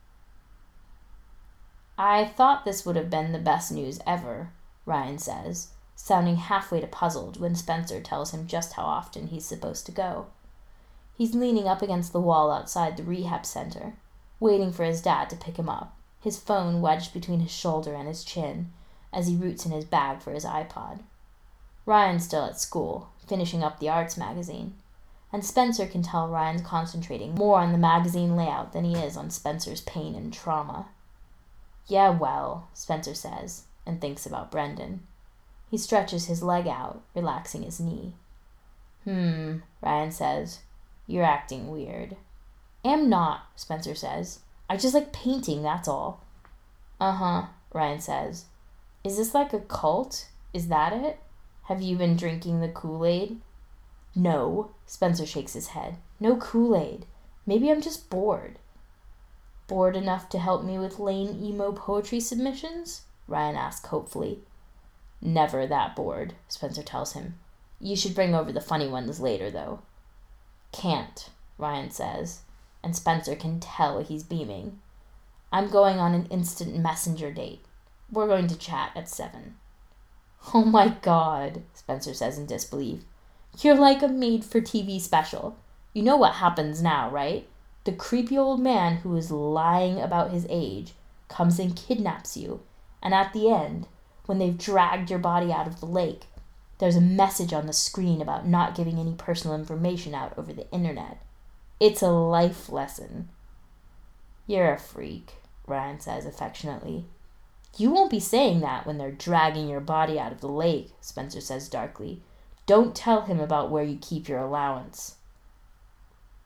I thought this would have been the best news ever, Ryan says, sounding halfway to puzzled when Spencer tells him just how often he's supposed to go. He's leaning up against the wall outside the rehab center, waiting for his dad to pick him up, his phone wedged between his shoulder and his chin as he roots in his bag for his iPod. Ryan's still at school, finishing up the arts magazine, and Spencer can tell Ryan's concentrating more on the magazine layout than he is on Spencer's pain and trauma. Yeah, well, Spencer says, and thinks about Brendan. He stretches his leg out, relaxing his knee. Ryan says. You're acting weird. Am not, Spencer says. I just like painting, that's all. Uh-huh, Ryan says. Is this like a cult? Is that it? Have you been drinking the Kool-Aid? No, Spencer shakes his head. No Kool-Aid. Maybe I'm just bored. Bored enough to help me with lame emo poetry submissions? Ryan asks hopefully. Never that bored, Spencer tells him. You should bring over the funny ones later, though. Can't, Ryan says, and Spencer can tell he's beaming. I'm going on an instant messenger date. We're going to chat at 7. Oh my God, Spencer says in disbelief. You're like a made-for-TV special. You know what happens now, right? The creepy old man who is lying about his age comes and kidnaps you, and at the end, when they've dragged your body out of the lake, there's a message on the screen about not giving any personal information out over the internet. It's a life lesson. You're a freak, Ryan says affectionately. You won't be saying that when they're dragging your body out of the lake, Spencer says darkly. Don't tell him about where you keep your allowance.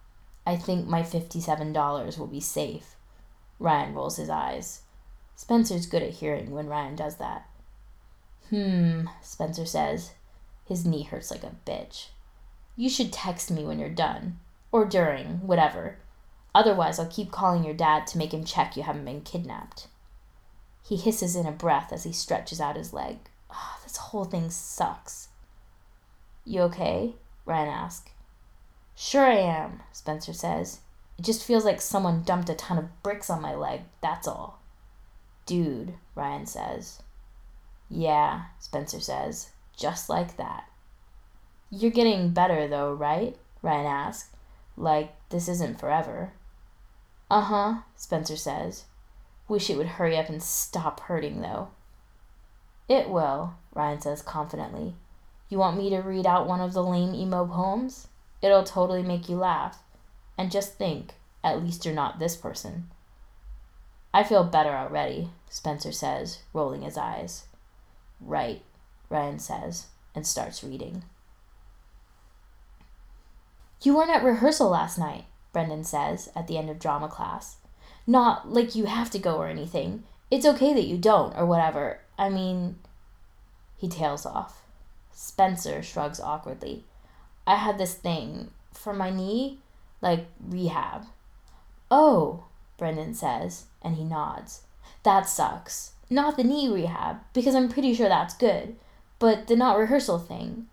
I think my $57 will be safe. Ryan rolls his eyes. Spencer's good at hearing when Ryan does that. Spencer says. His knee hurts like a bitch. You should text me when you're done. Or during, whatever. Otherwise, I'll keep calling your dad to make him check you haven't been kidnapped. He hisses in a breath as he stretches out his leg. This whole thing sucks. You okay? Ryan asks. Sure I am, Spencer says. It just feels like someone dumped a ton of bricks on my leg, that's all. Dude, Ryan says. Yeah, Spencer says, just like that. You're getting better though, right? Ryan asks. Like, this isn't forever. Uh-huh, Spencer says. Wish it would hurry up and stop hurting though. It will, Ryan says confidently. You want me to read out one of the lame emo poems? It'll totally make you laugh. And just think, at least you're not this person. I feel better already, Spencer says, rolling his eyes. Right, Ryan says, and starts reading. You weren't at rehearsal last night, Brendan says at the end of drama class. Not like you have to go or anything. It's okay that you don't, or whatever. I mean... He tails off. Spencer shrugs awkwardly. I had this thing for my knee, like rehab. Oh, Brendan says, and he nods. That sucks. Not the knee rehab, because I'm pretty sure that's good. But the not rehearsal thing.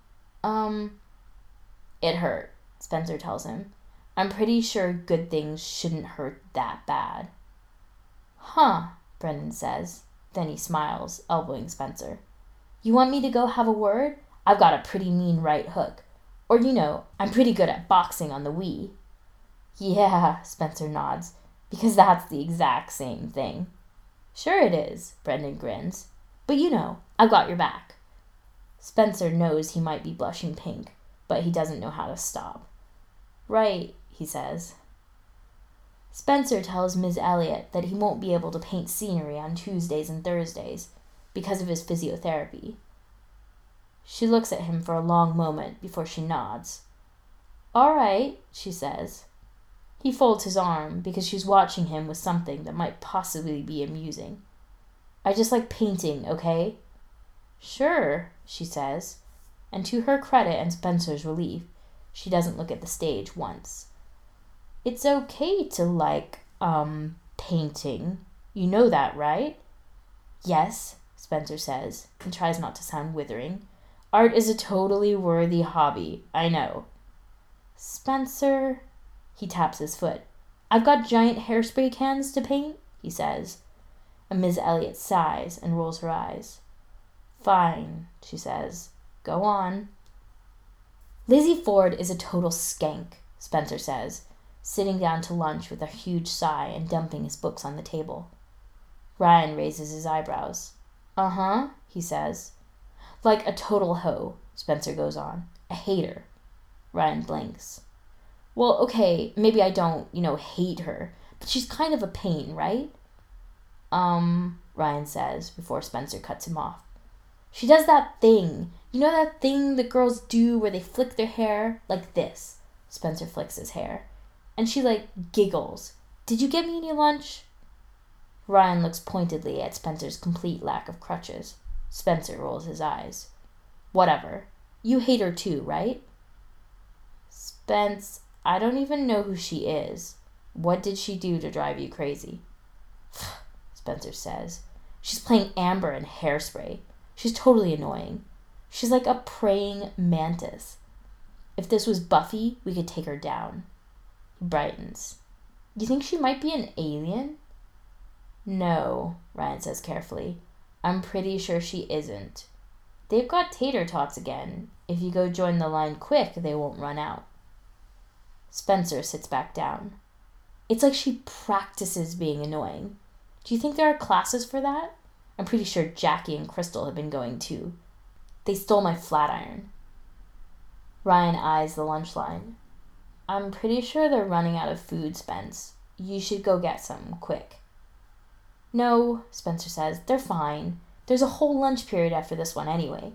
It hurt, Spencer tells him. I'm pretty sure good things shouldn't hurt that bad. Huh, Brendan says. Then he smiles, elbowing Spencer. You want me to go have a word? I've got a pretty mean right hook. Or, I'm pretty good at boxing on the Wii. Yeah, Spencer nods, because that's the exact same thing. Sure it is, Brendan grins. But I've got your back. Spencer knows he might be blushing pink, but he doesn't know how to stop. Right, he says. Spencer tells Ms. Elliot that he won't be able to paint scenery on Tuesdays and Thursdays because of his physiotherapy. She looks at him for a long moment before she nods. All right, she says. He folds his arm because she's watching him with something that might possibly be amusing. I just like painting, okay? Sure, she says, and to her credit and Spencer's relief, she doesn't look at the stage once. It's okay to like, painting. You know that, right? Yes, Spencer says, and tries not to sound withering. Art is a totally worthy hobby, I know. Spencer, he taps his foot. I've got giant hairspray cans to paint, he says. And Ms. Elliot sighs and rolls her eyes. Fine, she says. Go on. Lizzie Ford is a total skank, Spencer says, sitting down to lunch with a huge sigh and dumping his books on the table. Ryan raises his eyebrows. Uh-huh, he says. Like a total hoe, Spencer goes on. A hater. Ryan blinks. Well, okay, maybe I don't, hate her, but she's kind of a pain, right? Ryan says before Spencer cuts him off. She does that thing. You know that thing that girls do where they flick their hair? Like this. Spencer flicks his hair. And she, giggles. Did you get me any lunch? Ryan looks pointedly at Spencer's complete lack of crutches. Spencer rolls his eyes. Whatever. You hate her too, right? Spence, I don't even know who she is. What did she do to drive you crazy? Spencer says. She's playing Amber in Hairspray. She's totally annoying. She's like a praying mantis. If this was Buffy, we could take her down. He brightens. You think she might be an alien? No, Ryan says carefully. I'm pretty sure she isn't. They've got tater tots again. If you go join the line quick, they won't run out. Spencer sits back down. It's like she practices being annoying. Do you think there are classes for that? I'm pretty sure Jackie and Crystal have been going too. They stole my flat iron. Ryan eyes the lunch line. I'm pretty sure they're running out of food, Spence. You should go get some, quick. No, Spencer says, they're fine. There's a whole lunch period after this one anyway.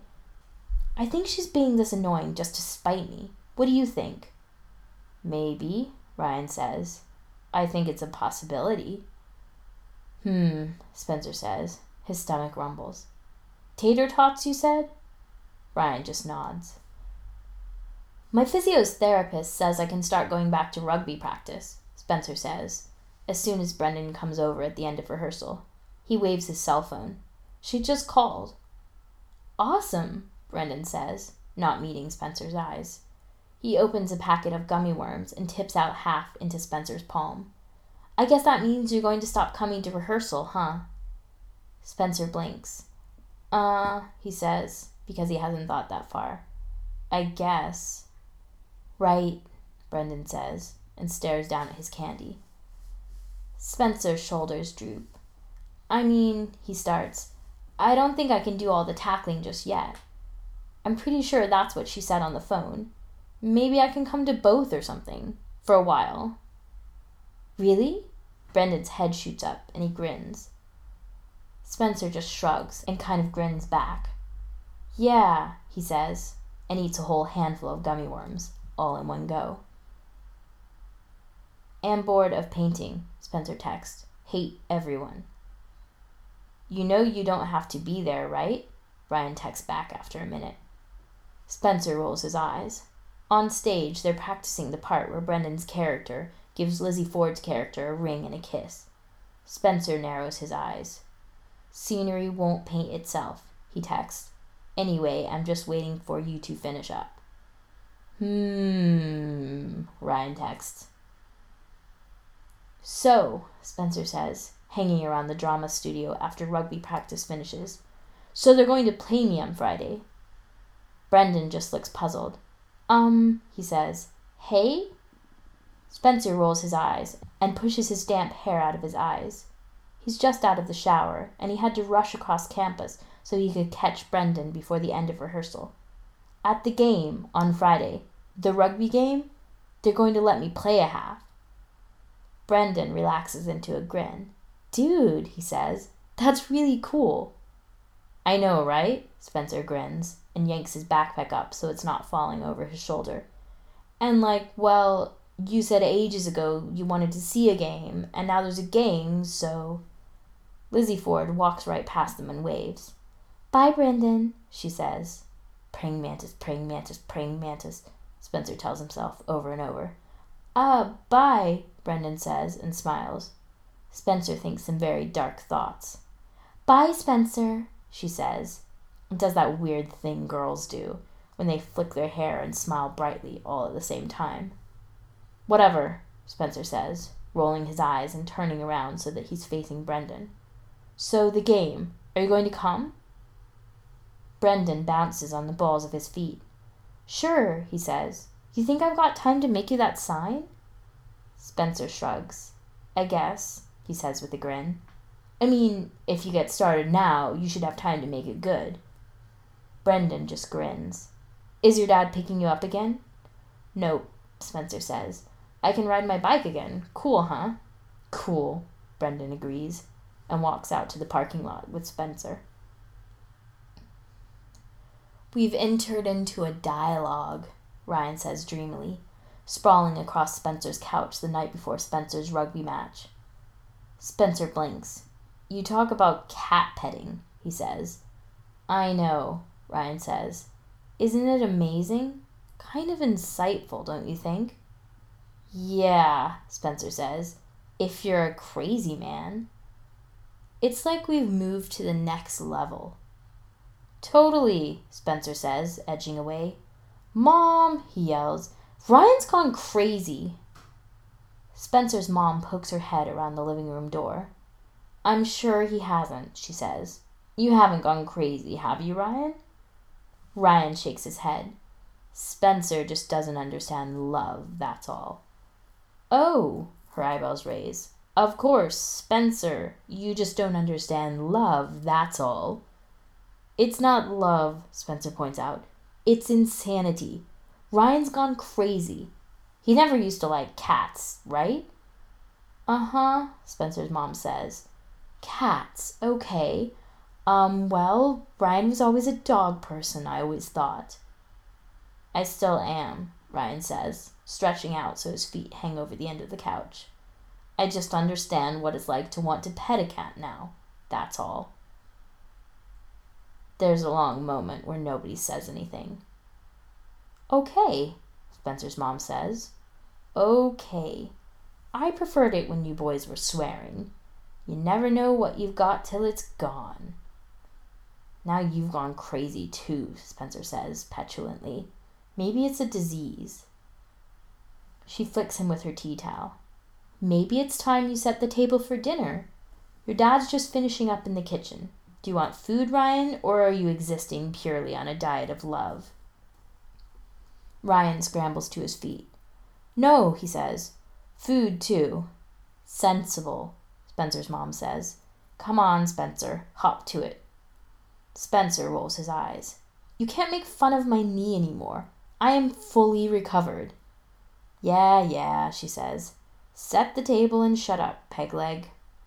I think she's being this annoying just to spite me. What do you think? Maybe, Ryan says. I think it's a possibility. Spencer says. His stomach rumbles. Tater tots, you said? Ryan just nods. My physiotherapist says I can start going back to rugby practice, Spencer says, as soon as Brendan comes over at the end of rehearsal. He waves his cell phone. She just called. Awesome, Brendan says, not meeting Spencer's eyes. He opens a packet of gummy worms and tips out half into Spencer's palm. I guess that means you're going to stop coming to rehearsal, huh? Spencer blinks. He says, because he hasn't thought that far. I guess. Right, Brendan says, and stares down at his candy. Spencer's shoulders droop. I mean, he starts, I don't think I can do all the tackling just yet. I'm pretty sure that's what she said on the phone. Maybe I can come to both or something, for a while. Really? Brendan's head shoots up, and he grins. Spencer just shrugs and kind of grins back. Yeah, he says, and eats a whole handful of gummy worms, all in one go. Am bored of painting, Spencer texts. Hate everyone. You know you don't have to be there, right? Ryan texts back after a minute. Spencer rolls his eyes. On stage, they're practicing the part where Brendan's character gives Lizzie Ford's character a ring and a kiss. Spencer narrows his eyes. Scenery won't paint itself, he texts. Anyway, I'm just waiting for you to finish up. Ryan texts. So, Spencer says, hanging around the drama studio after rugby practice finishes. So they're going to play me on Friday. Brendan just looks puzzled. He says, hey? Spencer rolls his eyes and pushes his damp hair out of his eyes. He's just out of the shower, and he had to rush across campus so he could catch Brendan before the end of rehearsal. At the game on Friday, the rugby game, they're going to let me play a half. Brendan relaxes into a grin. Dude, he says, that's really cool. I know, right? Spencer grins and yanks his backpack up so it's not falling over his shoulder. And well, you said ages ago you wanted to see a game, and now there's a game, so... Lizzie Ford walks right past them and waves. Bye, Brendan, she says. Praying mantis, praying mantis, praying mantis, Spencer tells himself over and over. Bye, Brendan says and smiles. Spencer thinks some very dark thoughts. Bye, Spencer, she says, and does that weird thing girls do when they flick their hair and smile brightly all at the same time. Whatever, Spencer says, rolling his eyes and turning around so that he's facing Brendan. So the game, are you going to come? Brendan bounces on the balls of his feet. Sure, he says. You think I've got time to make you that sign? Spencer shrugs. I guess, he says with a grin. I mean, if you get started now, you should have time to make it good. Brendan just grins. Is your dad picking you up again? Nope, Spencer says. I can ride my bike again. Cool, huh? Cool, Brendan agrees, and walks out to the parking lot with Spencer. We've entered into a dialogue, Ryan says dreamily, sprawling across Spencer's couch the night before Spencer's rugby match. Spencer blinks. You talk about cat petting, he says. I know, Ryan says. Isn't it amazing? Kind of insightful, don't you think? Yeah, Spencer says. If you're a crazy man. It's like we've moved to the next level. Totally, Spencer says, edging away. Mom, he yells. Ryan's gone crazy. Spencer's mom pokes her head around the living room door. I'm sure he hasn't, she says. You haven't gone crazy, have you, Ryan? Ryan shakes his head. Spencer just doesn't understand love, that's all. Oh, her eyebrows raise. Of course, Spencer, you just don't understand love, that's all. It's not love, Spencer points out. It's insanity. Ryan's gone crazy. He never used to like cats, right? Uh-huh, Spencer's mom says. Cats, okay. Well, Ryan was always a dog person, I always thought. I still am, Ryan says, stretching out so his feet hang over the end of the couch. I just understand what it's like to want to pet a cat now. That's all. There's a long moment where nobody says anything. Okay, Spencer's mom says. Okay. I preferred it when you boys were swearing. You never know what you've got till it's gone. Now you've gone crazy too, Spencer says petulantly. Maybe it's a disease. She flicks him with her tea towel. Maybe it's time you set the table for dinner. Your dad's just finishing up in the kitchen. Do you want food, Ryan, or are you existing purely on a diet of love? Ryan scrambles to his feet. No, he says. Food, too. Sensible, Spencer's mom says. Come on, Spencer. Hop to it. Spencer rolls his eyes. You can't make fun of my knee anymore. I am fully recovered. Yeah, she says. Set the table and shut up, Pegleg.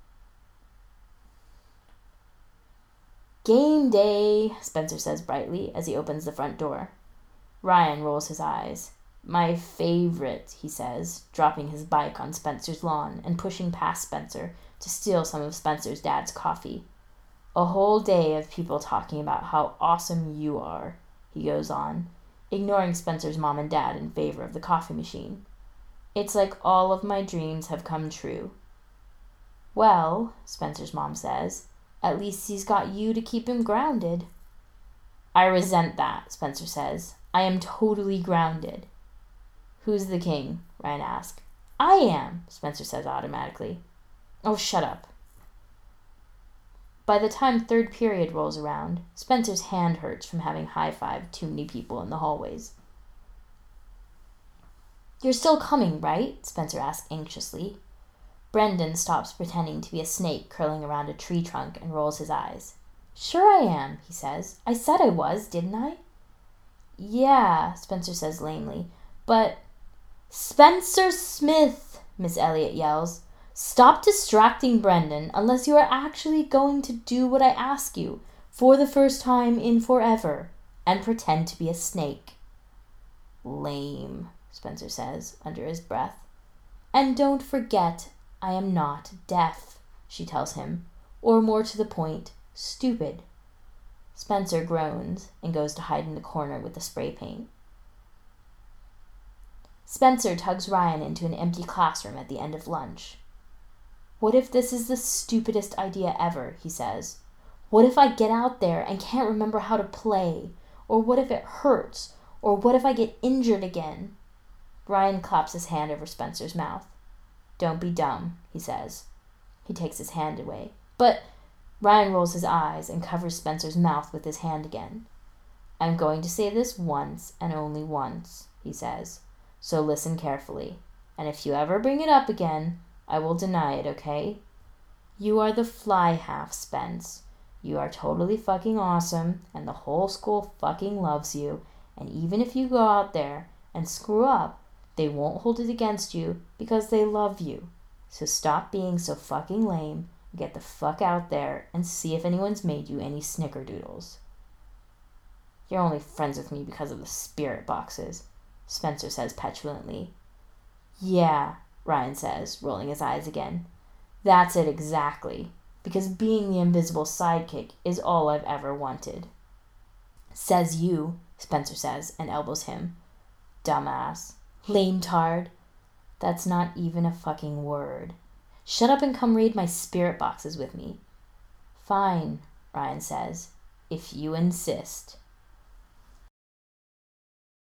Game day, Spencer says brightly as he opens the front door. Ryan rolls his eyes. My favorite, he says, dropping his bike on Spencer's lawn and pushing past Spencer to steal some of Spencer's dad's coffee. A whole day of people talking about how awesome you are, he goes on, ignoring Spencer's mom and dad in favor of the coffee machine. It's like all of my dreams have come true. Well, Spencer's mom says, at least he's got you to keep him grounded. I resent that, Spencer says. I am totally grounded. Who's the king? Ryan asks. I am, Spencer says automatically. Oh, shut up. By the time third period rolls around, Spencer's hand hurts from having high-fived too many people in the hallways. You're still coming, right? Spencer asks anxiously. Brendan stops pretending to be a snake curling around a tree trunk and rolls his eyes. Sure I am, he says. I said I was, didn't I? Yeah, Spencer says lamely. But... Spencer Smith, Miss Elliot yells. Stop distracting Brendan unless you are actually going to do what I ask you for the first time in forever and pretend to be a snake. Lame, Spencer says under his breath. And don't forget, I am not deaf, she tells him, or more to the point, stupid. Spencer groans and goes to hide in the corner with the spray paint. Spencer tugs Ryan into an empty classroom at the end of lunch. What if this is the stupidest idea ever, he says. What if I get out there and can't remember how to play? Or what if it hurts? Or what if I get injured again? Ryan claps his hand over Spencer's mouth. Don't be dumb, he says. He takes his hand away. But Ryan rolls his eyes and covers Spencer's mouth with his hand again. I'm going to say this once and only once, he says. So listen carefully. And if you ever bring it up again, I will deny it, okay? You are the fly half, Spence. You are totally fucking awesome, and the whole school fucking loves you, and even if you go out there and screw up, they won't hold it against you because they love you. So stop being so fucking lame, get the fuck out there, and see if anyone's made you any snickerdoodles. You're only friends with me because of the spirit boxes, Spencer says petulantly. Yeah, Ryan says, rolling his eyes again. That's it exactly, because being the invisible sidekick is all I've ever wanted. Says you, Spencer says, and elbows him. Dumbass. Lame-tard. That's not even a fucking word. Shut up and come raid my spirit boxes with me. Fine, Ryan says, if you insist.